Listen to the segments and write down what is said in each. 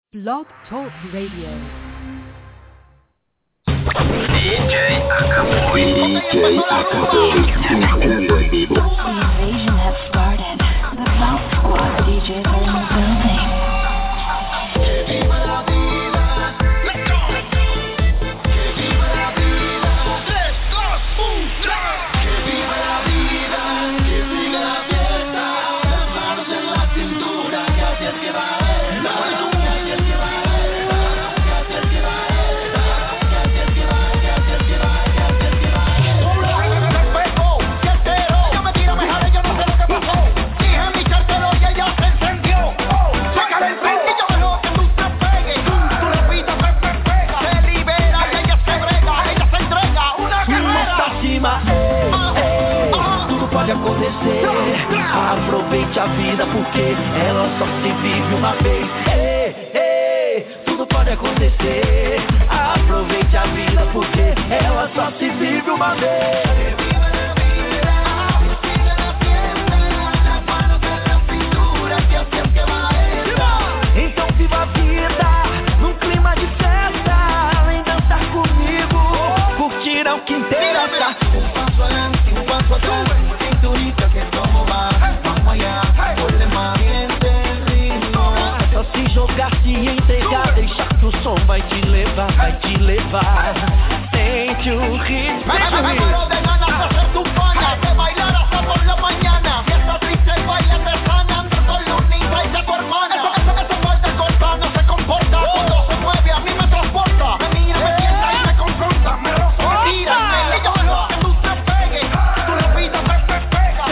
Blog Talk Radio. DJ Acapulco, mezclando en vivo. The invasion has started. The Cloud Squad DJs are in the building. Acontecer, aproveite a vida porque ela só se vive uma vez. Ei, ei, tudo pode acontecer. Aproveite a vida porque ela só se vive uma vez. Então viva a vida num clima de festa, vem dançar comigo, curtir é o que interessa. Um passo adelante, um passo atrás. Que como va, vamos allá, ponle más siente el ritmo. É só se jogar, se entregar, deixar que o som vai te levar, vai te levar. Sente o ritmo. Me muero de ganas de hacer tu pana, de bailar hasta por la mañana. Si estás triste, baila, te sana, anda con Lunita y de tu hermana. Eso falta corta, no se comporta. Cuando se mueve a mí me transporta. Me mira, me sienta y me confronta. Me roza, me tira, me yo lo que tú te pegues. Tu ropita se pega.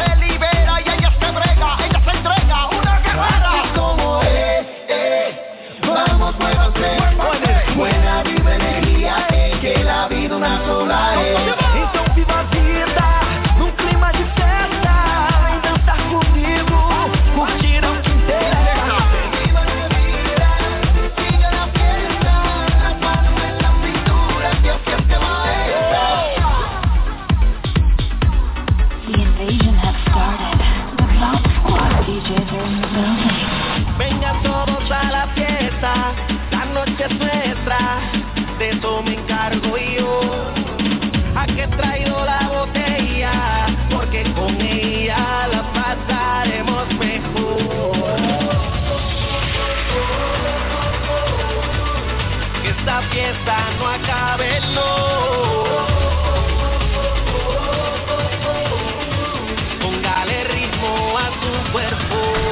Buena vibra, energía, que la vida una sola es. Então viva a vida num clima de festa, vem dançar comigo, curtir é o que interessa. Viva la vida, siga la fiesta, las manos en la cintura, que así es que va esta. The invasion has started. The Cloud Squad DJs are in the building. Vengan todos a la fiesta. La noche es nuestra, de eso me encargo yo. Aquí he traído la botella, porque con ella la pasaremos mejor. Que esta fiesta no acabe, no. Póngale ritmo a su cuerpo.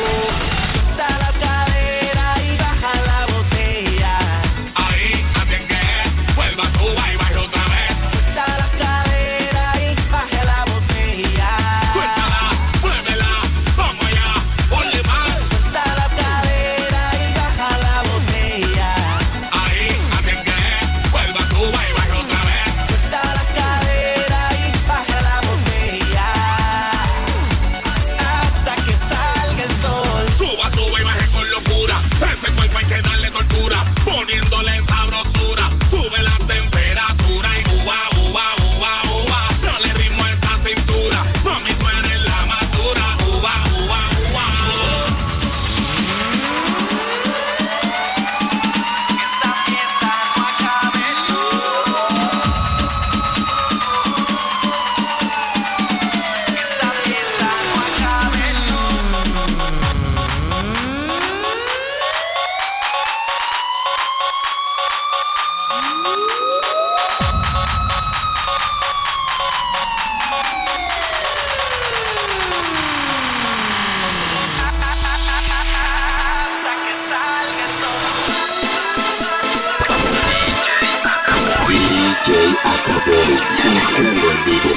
DJ Acapulco, mezclando en vivo.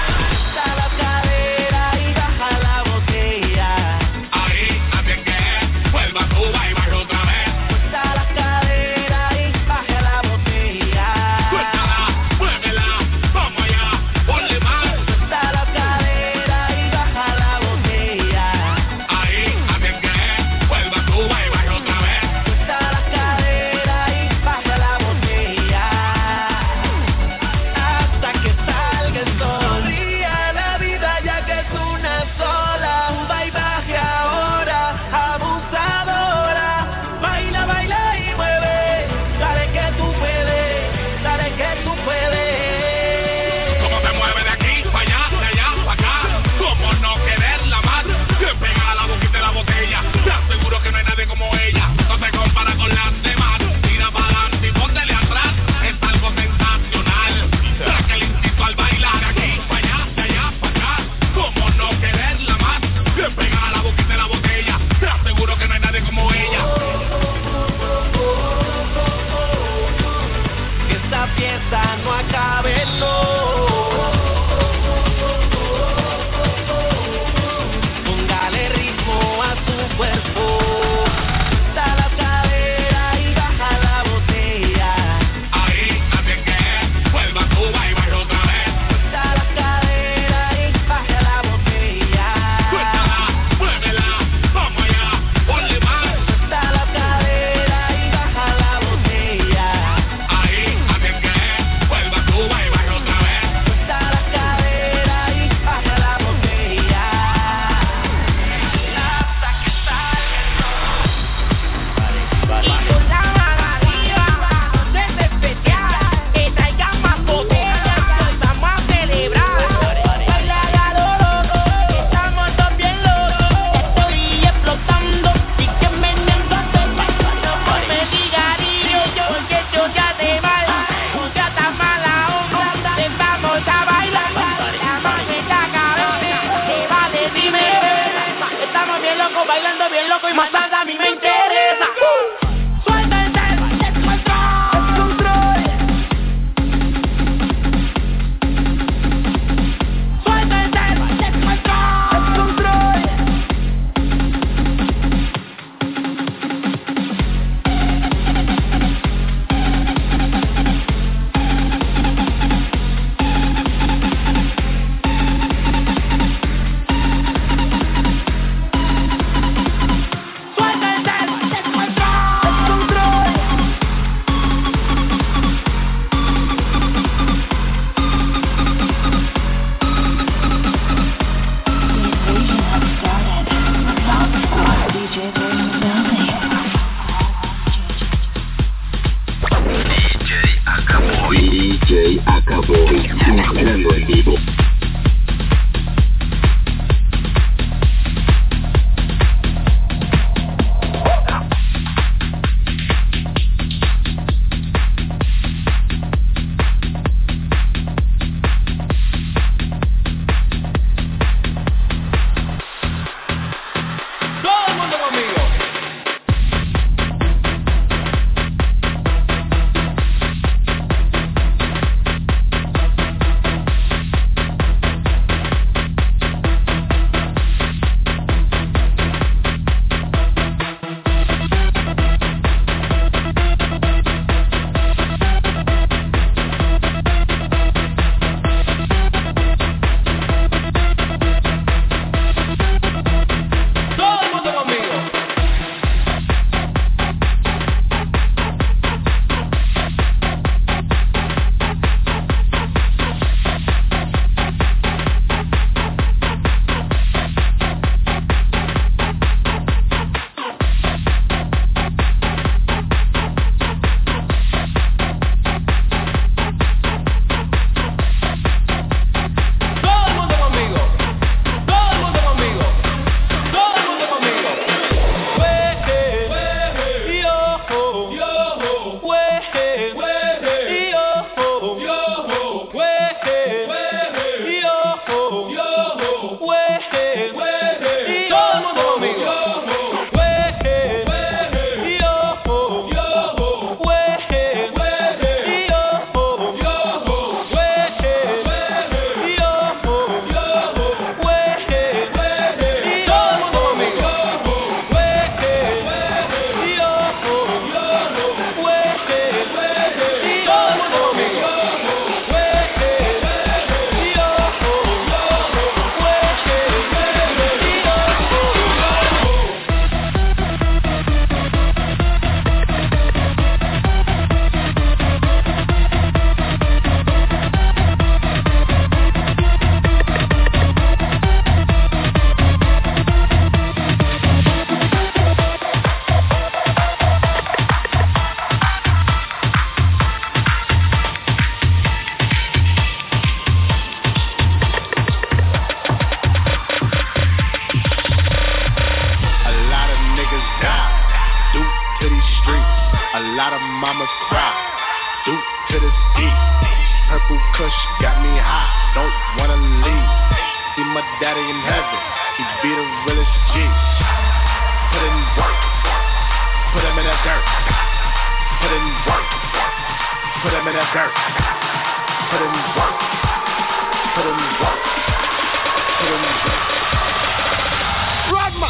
Ahí, así es que Kush got me high, don't wanna leave. See my daddy in heaven, he be the realest G. Put in work, put him in the dirt. Put in work, put him in the dirt. Put in work, put in work, put in work. Rodma!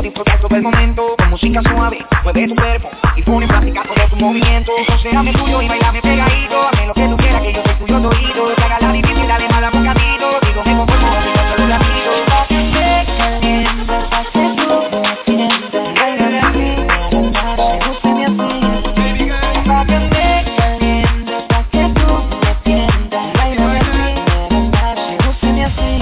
disfrutar todo el momento. Con música suave, mueve tu cuerpo y pone en práctica todo tu movimiento. Considérame tuyo y bailame pegadito. Hazme lo que tú quieras, que yo soy tuyo todito. Que haga la difícil, dale mala por camino. Digo, me conformo, si no solo la miro. Pa' que te caliente, pa' que tú me sientas. Báilame así, búsqueme así. Pa' que me caliente, pa' que tú me sientas. Báilame así, búsqueme así.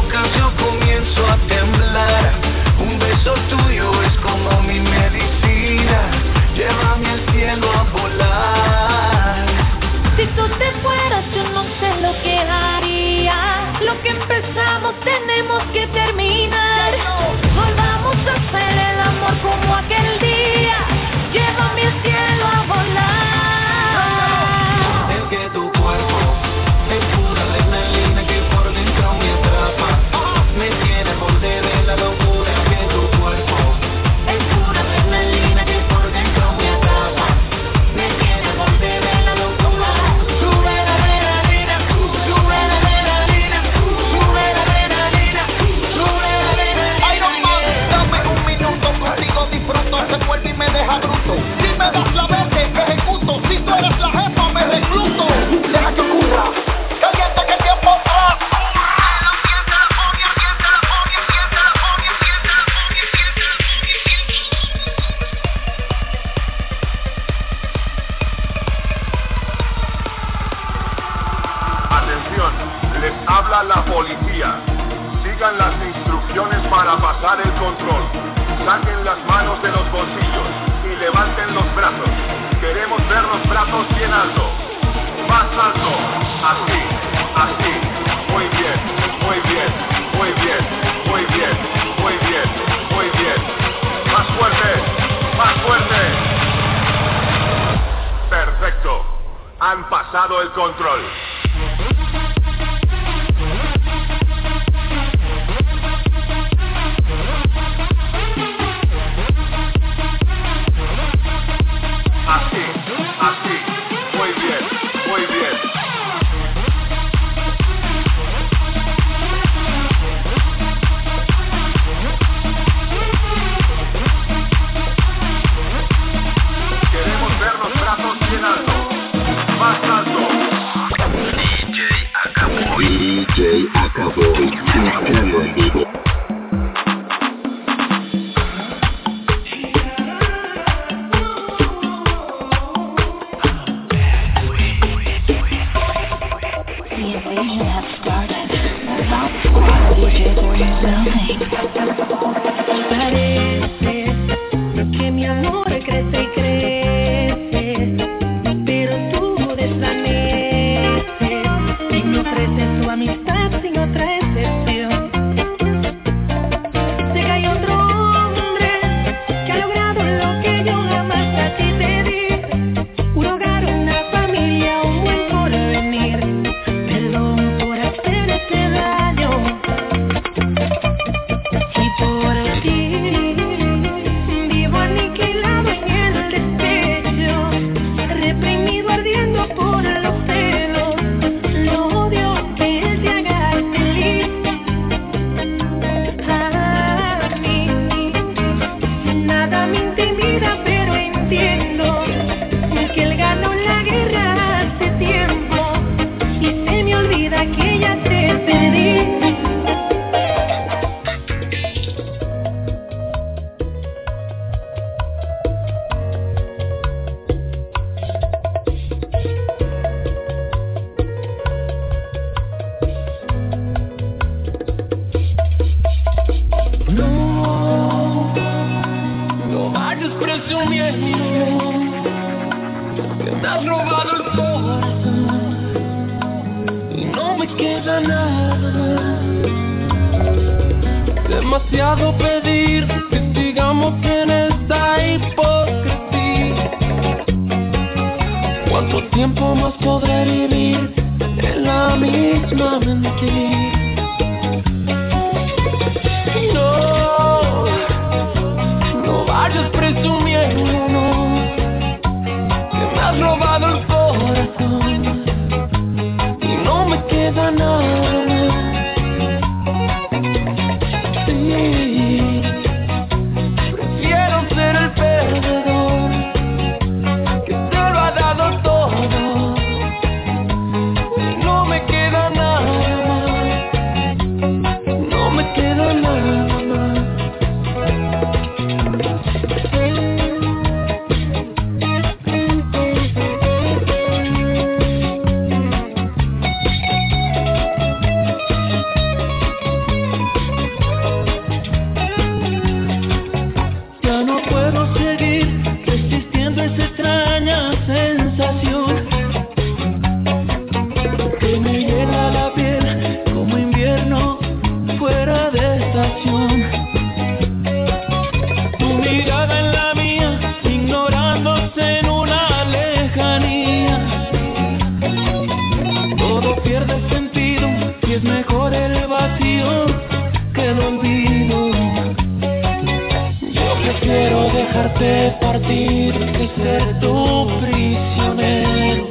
tuyo es como mi medicina. pasado el control. Así, muy bien, muy bien. Queremos ver los brazos bien alto, más alto. DJ Acabó, mezclando en vivo. Demasiado pedir que sigamos en esta hipocresía. ¿Cuánto tiempo más podré vivir en la misma mentira? No vayas presumiendo, no, que me has robado el corazón y no me queda nada más. Prefiero ser el perdedor que te lo ha dado todo y no me queda nada más, no me queda nada más. Dejarte partir y ser tu prisionero.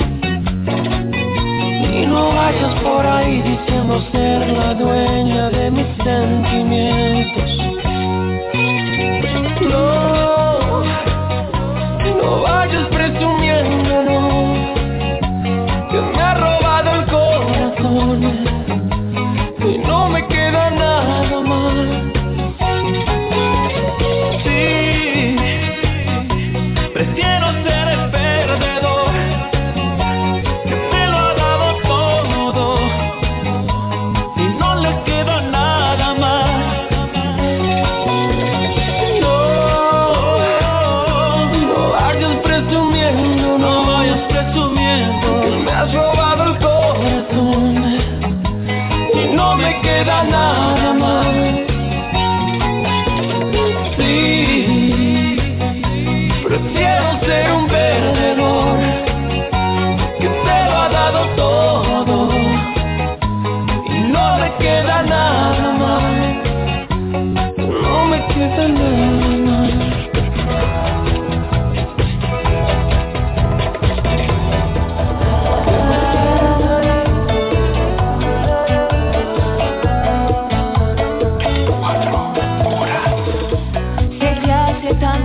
Y no vayas por ahí diciendo ser la dueña de mis sentimientos. No vayas presumiendo, no, que me ha robado el corazón y no me queda nada más. Prefiero ser el perdedor que me lo ha dado todo y no le queda nada más.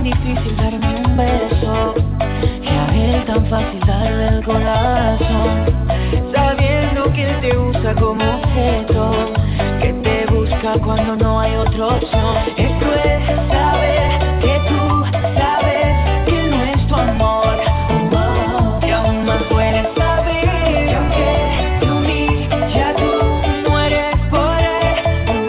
difícil darme un beso y a él tan fácil darle el corazón, sabiendo que él te usa como objeto, que te busca cuando no hay otra opción. Es cruel saber que tú sabes que no es tu amor, y aún más duele saber que aunque te humilla tú no eres por él.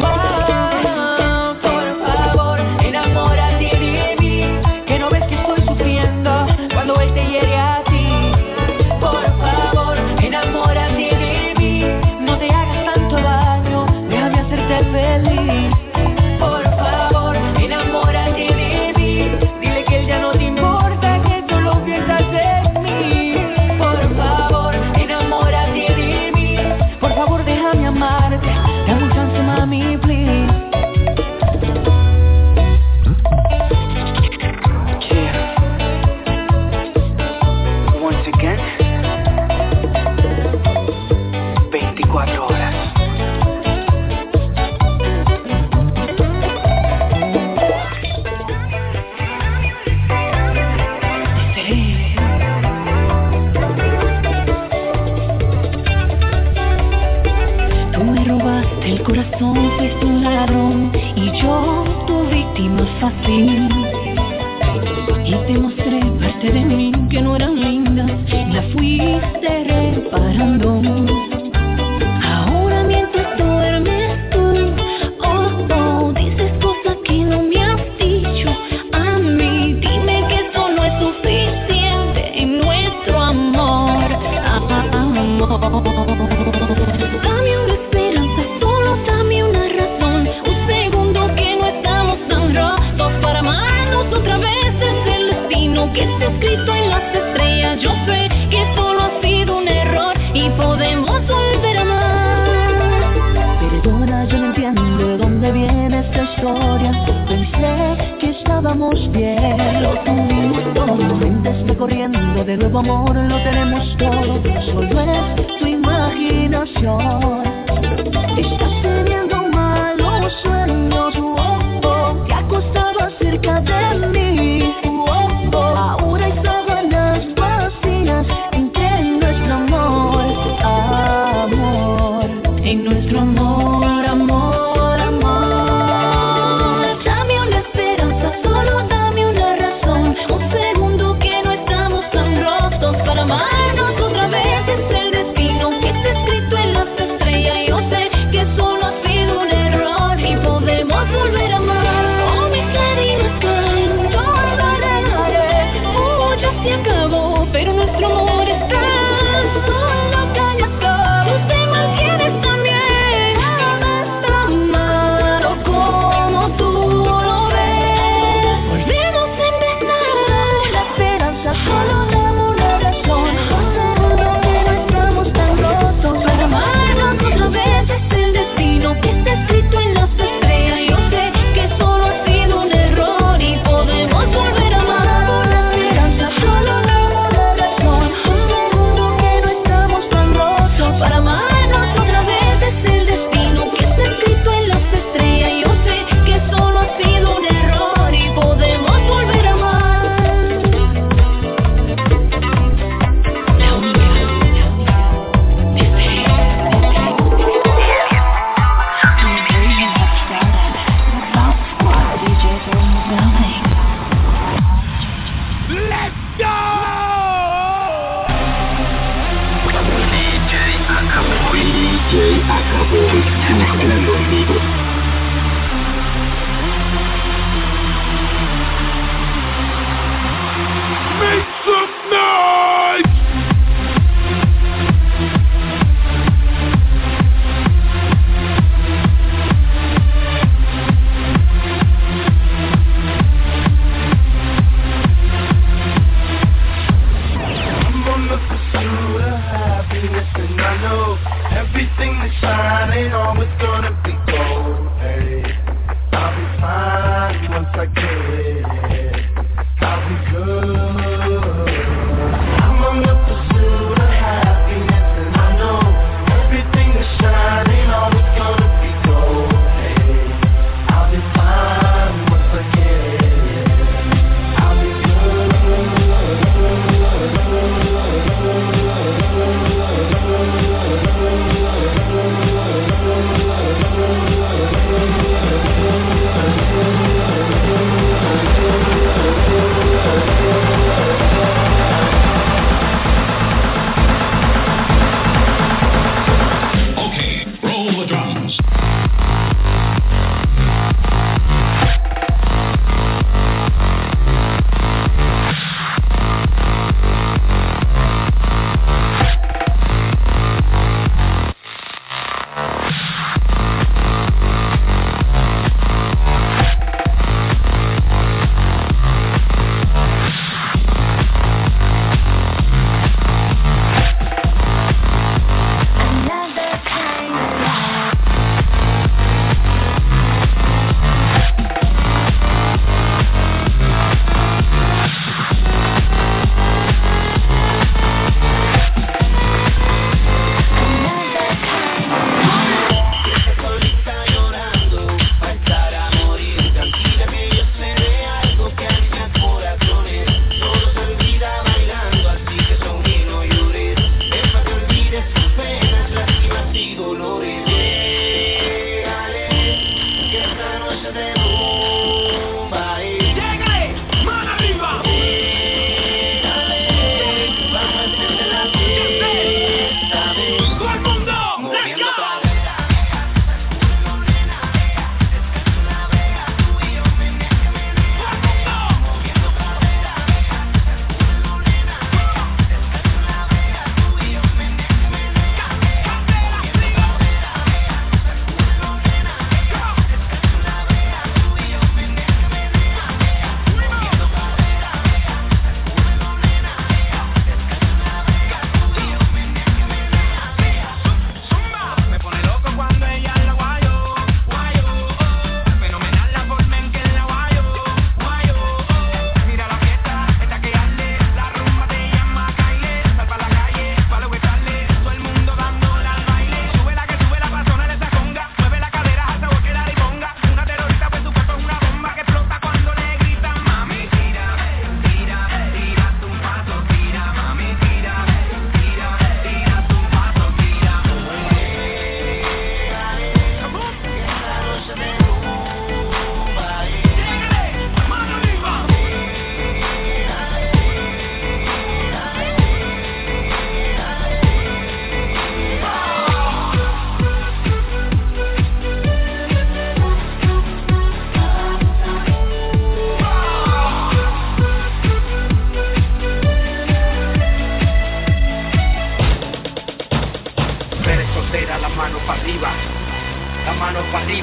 Por favor, enamórate de mí, que no ves que estoy sufriendo cuando él te hiere a ti. Por favor, enamórate de mí, no te hagas tanto daño, déjame hacerte feliz. Por favor, enamórate de mí, dile que él ya no te importa, que solo piensas en mí. Por favor, enamórate de mí, por favor déjame amarte, dame un chance mami, please. Yeah. Once again, 24 horas. Tú me robaste el corazón, fuiste un ladrón y yo tu víctima fácil. Y te mostré parte de mí que no eran lindas, la fuiste reparando. Ahora mientras duermes tú, dices cosas que no me has dicho a mí. Dime que eso no es suficiente en nuestro amor. Dame una esperanza, solo dame una razón, un segundo que no estamos tan rotos para amarnos otra vez. Es el destino que está escrito en las estrellas. Yo sé que solo ha sido un error y podemos volver a amar. Perdona, yo no entiendo de dónde viene esta historia. Pensé que estábamos bien, lo tuvimos todo. Mente está corriendo, de nuevo amor lo tenemos todo. Solo es tu imaginación. Estás teniendo malos sueños, te ha costado acerca de mí. Ahora hay sábanas vacías entre nuestro amor, amor, en nuestro amor, amor, amor. Dame una esperanza, solo dame una razón, un segundo que no estamos tan rotos para amarnos otra vez. Es el destino que está escrito en las estrellas. Yo sé que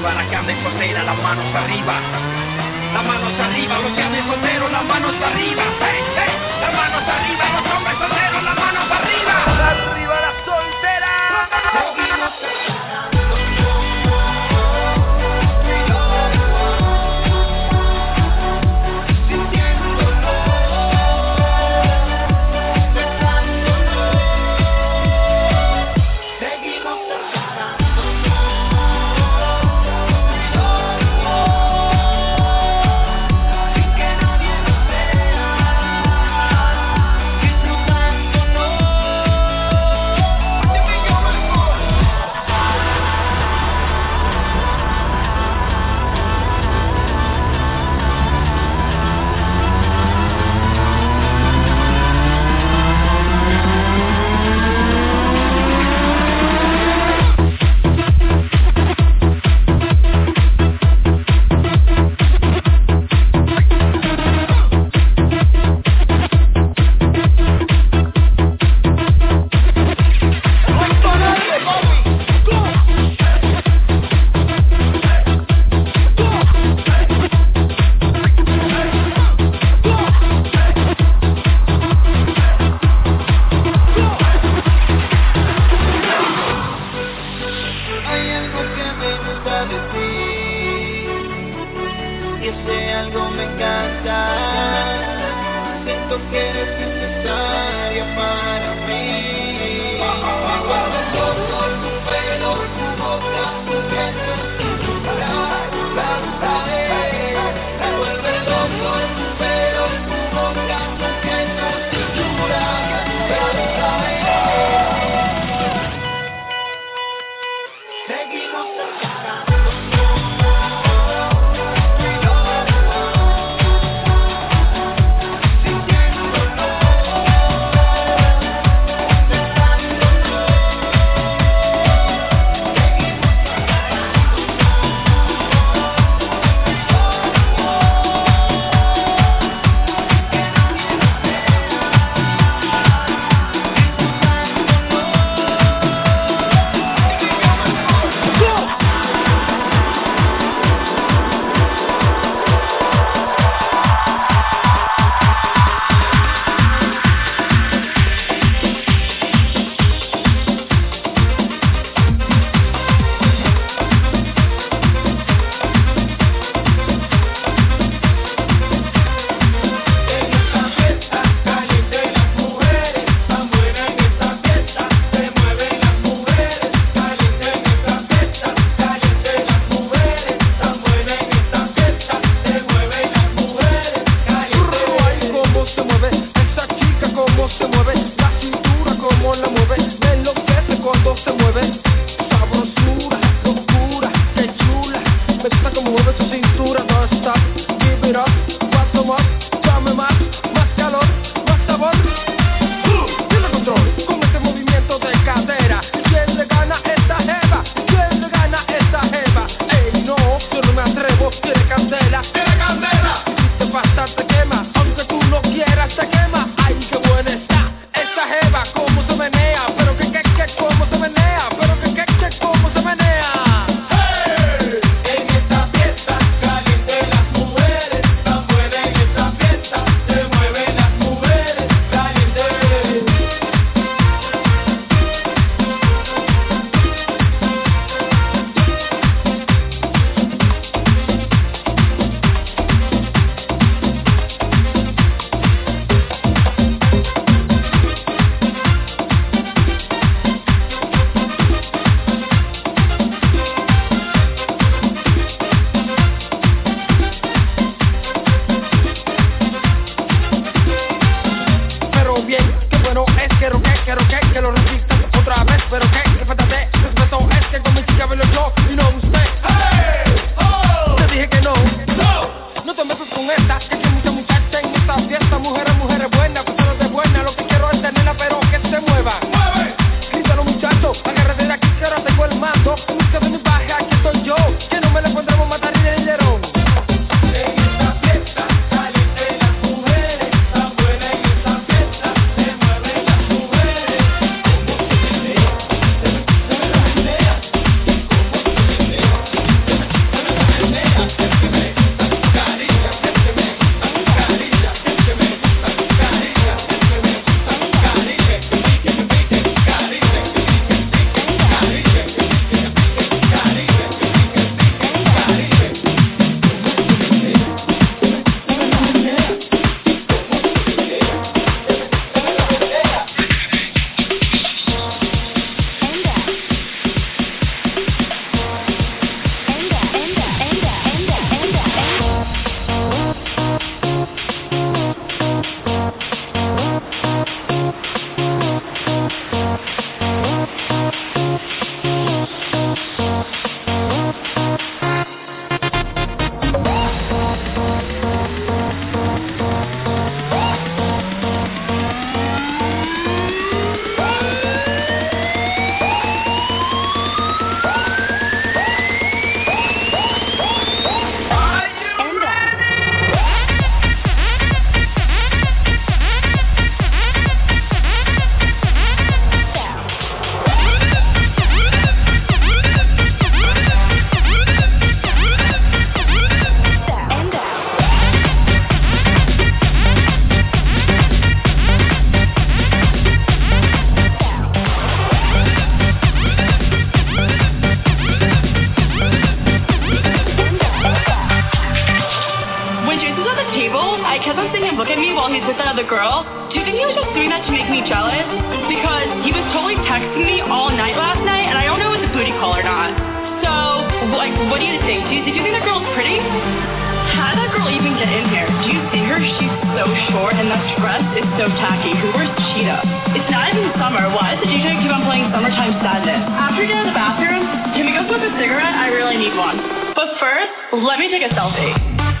arriba, la que anda en soltera, las manos arriba. Las manos arriba, los que andan solteros, las manos arriba. Hey, hey, las manos arriba, los hombres solteros, las manos arriba. Arriba la soltera. Seguimos. I kept on seeing him look at me while he's with that other girl. Do you think he was just doing that to make me jealous? Because he was totally texting me all night last night, and I don't know if it's a booty call or not. So, like, what do you think? Did you think that girl's pretty? How did that girl even get in here? Do you see her? She's so short, and that dress is so tacky. Who wears cheetah? It's not even summer. Why does the DJ keep on playing Summertime Sadness? After we get out of the bathroom, can we go smoke a cigarette? I really need one. But first, let me take a selfie.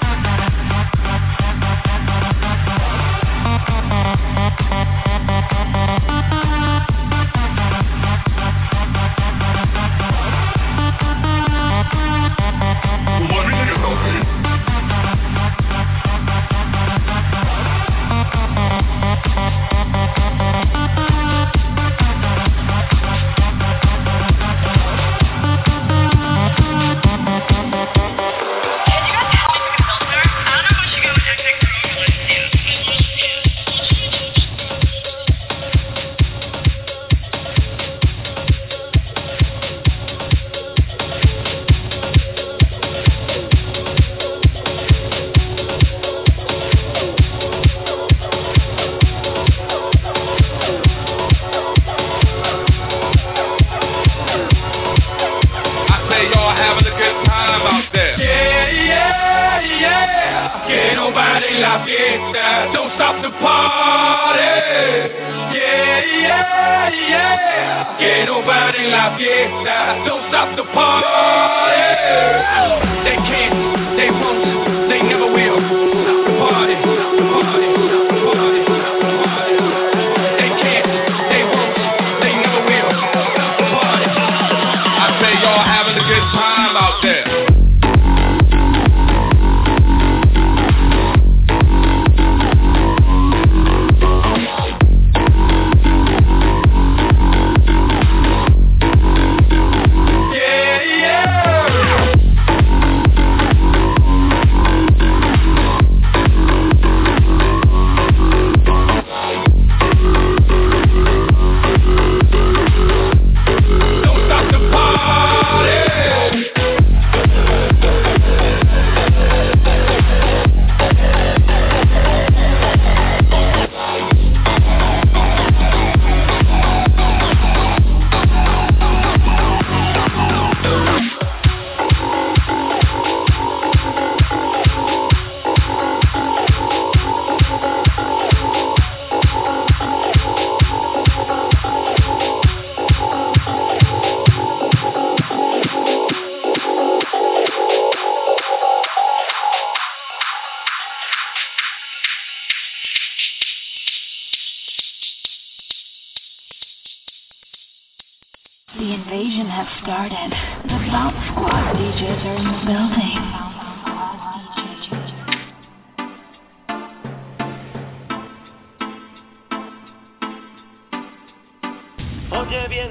The invasion has started. The Bounce Squad DJs are in the building. Oye bien,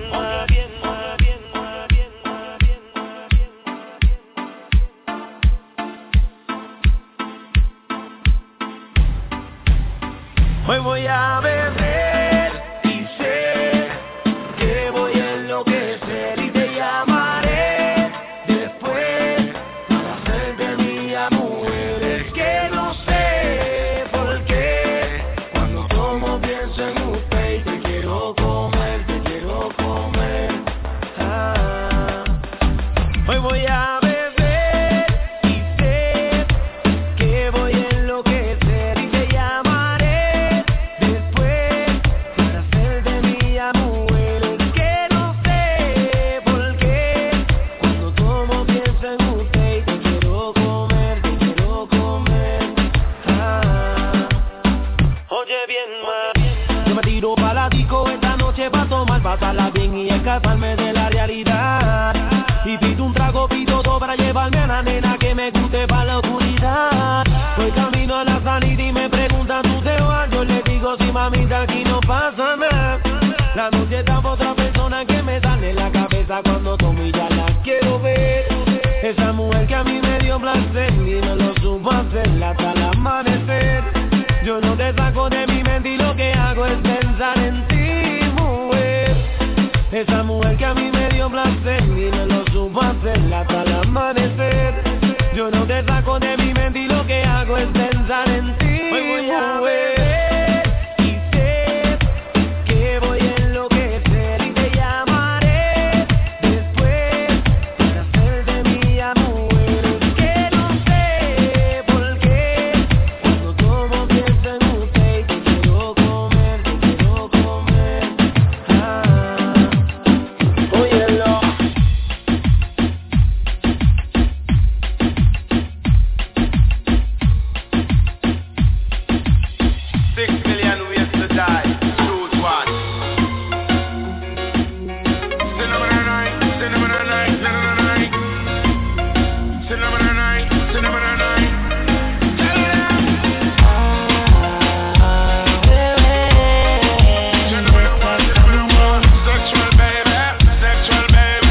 hoy voy a beber y sé que voy a enloquecer y te llamaré después para hacerte mía, mujer. Es que no sé por qué cuando tomo pienso en usted y te quiero comer, te quiero comer. Hoy voy a beber y sé que voy a enloquecer y te llamaré después para hacerte mía, mujer. Es que no sé por qué cuando tomo pienso en usted y te quiero comer, te quiero comer. Oye bien, yo me tiro para la disco esta noche para tomar, pasarla bien y escaparme de la realidad. Y pido un trago, pido todo para llevarme a la nena que me guste para la oscuridad. Voy camino a la salida y me preguntan, ¿tú te vas? Yo le digo, sí, mamita, aquí no pasa nada. La noche está por otra persona que me sale en la cabeza cuando tomo y ya la quiero ver. Esa mujer que a mí me dio placer y no lo supo hacer hasta el amanecer. Yo no te saco de mi mente y lo que hago es pensar en ti, mujer. Esa mujer que a mí me dio placer y no lo supo hacer hasta el amanecer. Yo no te saco de mi mente y lo que hago es pensar en ti. voy a beber y sé que voy a enloquecer y te llamaré después para hacer de mi mujer. Que no sé por qué cuando tomo pienso en usted y te quiero comer, te quiero comer. Óyelo. 6 million ways to die. Choose one. Cinnamon night, cinnamon night, cinnamon night. Cinnamon night, cinnamon night. Tell them. Cinnamon one, sexual baby, sexual baby.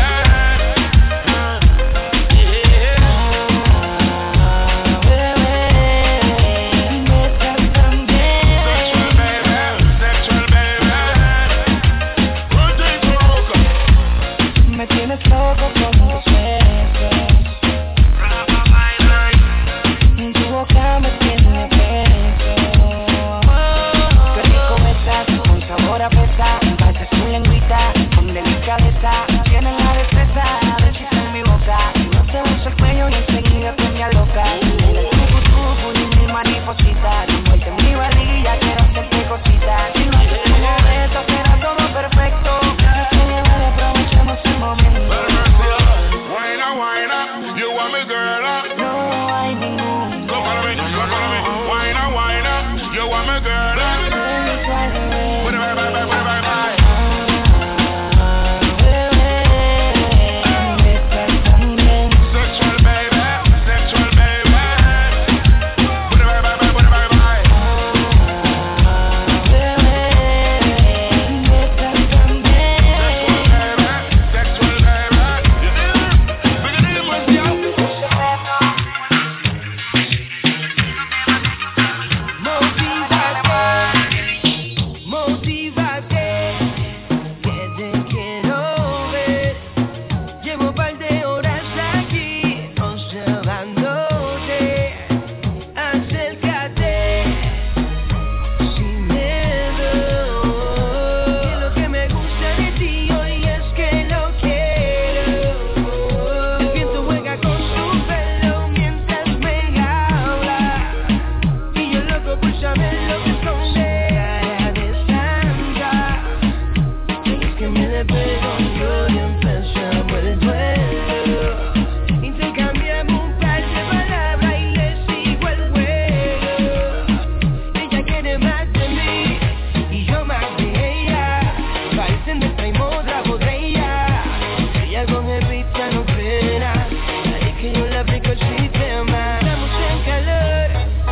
Me tienes loco con tus besos, tu boca me tiene preso. Qué rico me estás, con sabor a fresa, pasas tu lengüita, con delicadeza. Tienes la destreza de chiste en mi boca, no te uso el cuello y enseguida te me loca. En el tucu y mi mariposita, envuelta en mi varilla, quiero sentir cositas. Si no te como esto, será todo perfecto. Aprovechemos el momento. Wine up, you want me girl? No hay ningún. Go follow me, wine up, you want me girl? Put it back, back, back, back, back, back. Sexual baby, sexual baby. Put it back, back, back, put it back, back. Sexual baby, bring it in with you. Motívate, que te quiero ver. Llevo un par de horas aquí observándote. Acércate sin miedo. Que lo que me gusta de ti hoy es que lo quiero. El viento juega con su pelo mientras me habla. Y yo loco por saber lo que esconde. Cara de santa, es que me despego yo y empezamos el duelo. Intercambiamos un par de palabras y le sigo el juego. Ella quiere más de mí y yo más de ella. Parecen de traemos otra botella. Ella con el beat ya no frena. Ahí que yo le aplico el sistema. Estamos en calor,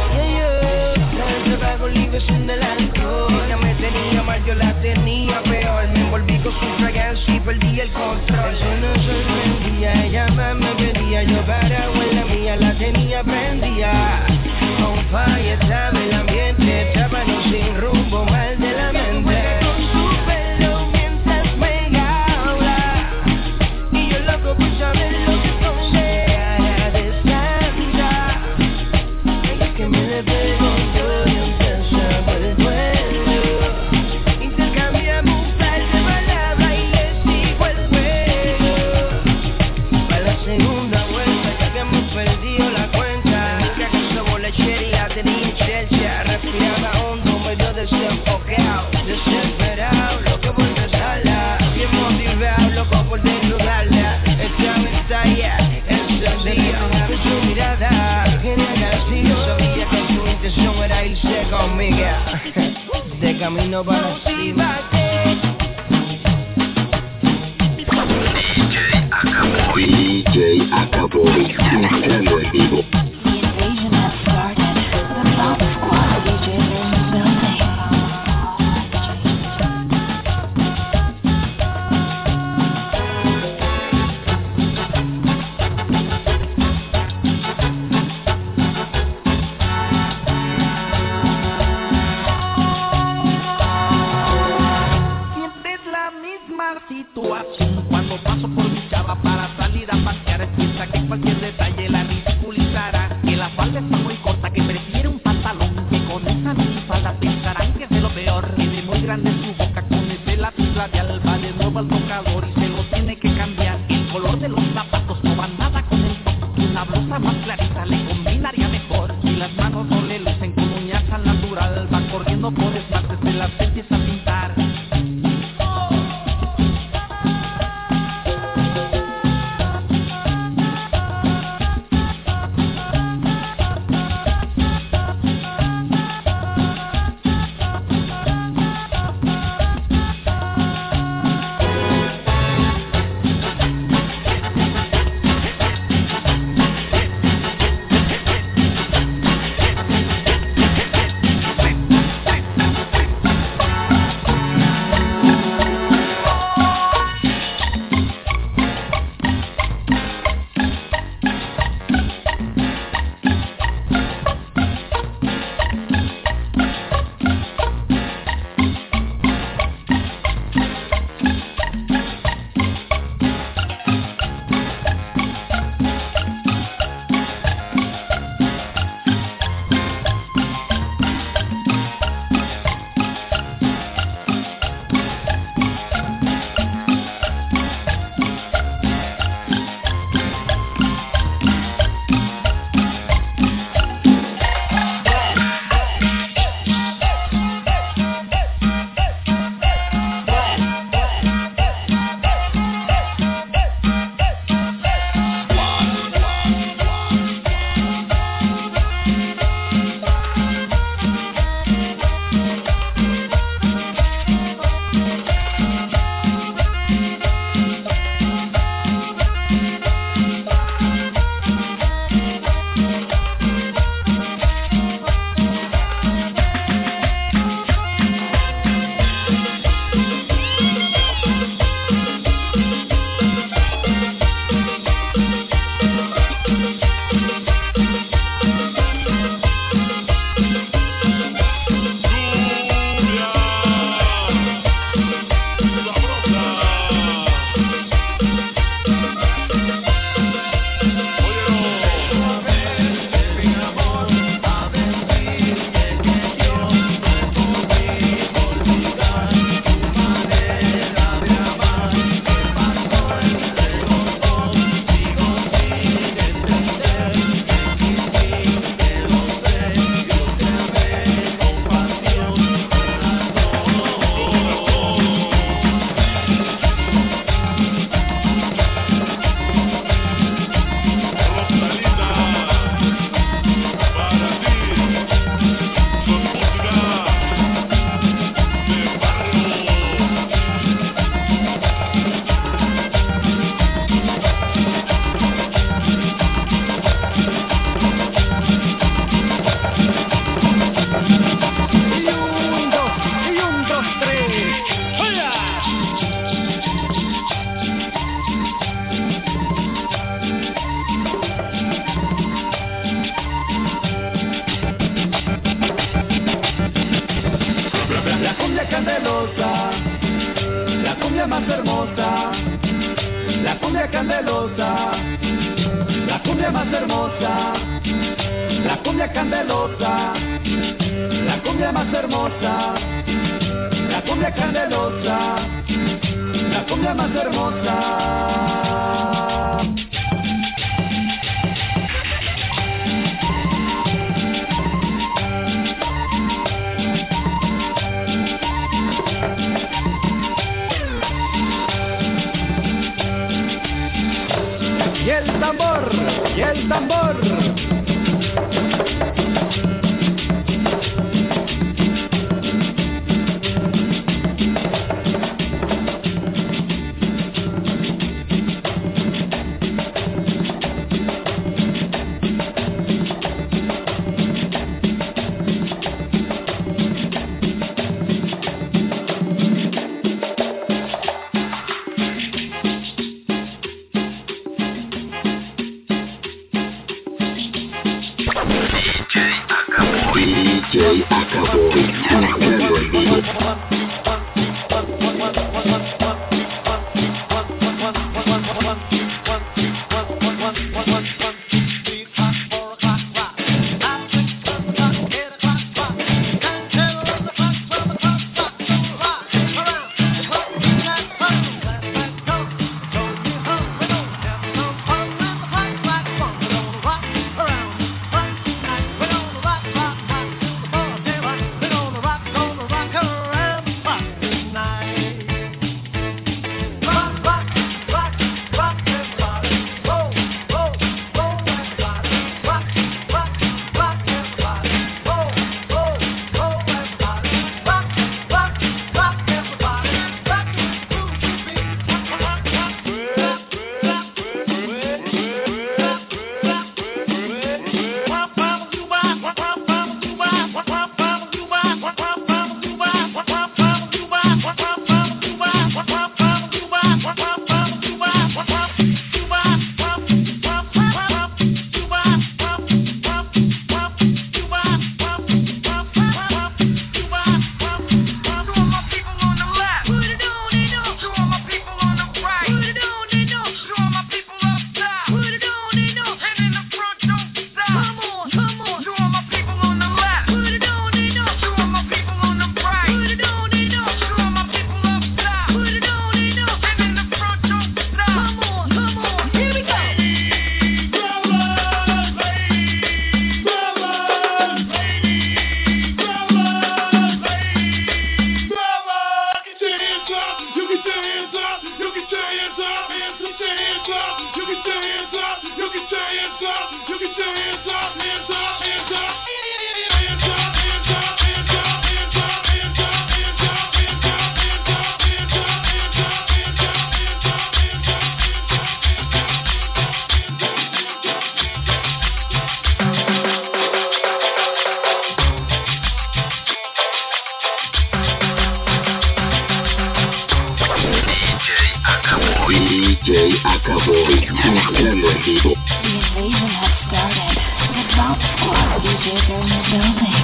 el trabajo libre sin del alcohol. Ella me tenía mal, yo la tenía peor. Me envolví con su fragancia y perdí el control. Eso no sorprendía, ella más me pedía. Yo parado en la mía, la tenía prendida. On fire, estaba el ambiente, estábamos sin rumbo, mal de la mente. Con su pelo mientras me habla. Y yo loco por saber lo que esconde. Cara de santa, es que me despego yo y empezamos el duelo. Intercambiamos un par de palabras y le sigo el juego. Para la segunda vuelta ya habíamos perdido la cuenta. Nunca quiso bolechería, tenía chelcha. Respiraba hondo, medio desenfocado, desesperado, loco por besarla. Bien motivado, loco por desnudarla. Estaba ensayada, encendida de su mirada. Quería castigo, sabía que su intención era irse conmigo. De camino para la cima. DJ Acabó, Nintendo en vivo. The invasion has started. The Bomb Squad DJs are in the building. Siempre es la misma situación cuando paso por mi chava para salir a pasear. Piensa que cualquier detalle la ridiculizará. se empieza a pintar. cumbia más hermosa, la cumbia candelosa, la cumbia más hermosa, la cumbia candelosa, la cumbia más hermosa, la cumbia candelosa, la cumbia más hermosa. Y el tambor, y el tambor. Boy, two-camera people. The invasion has started. The Drop Squad DJs are in the building.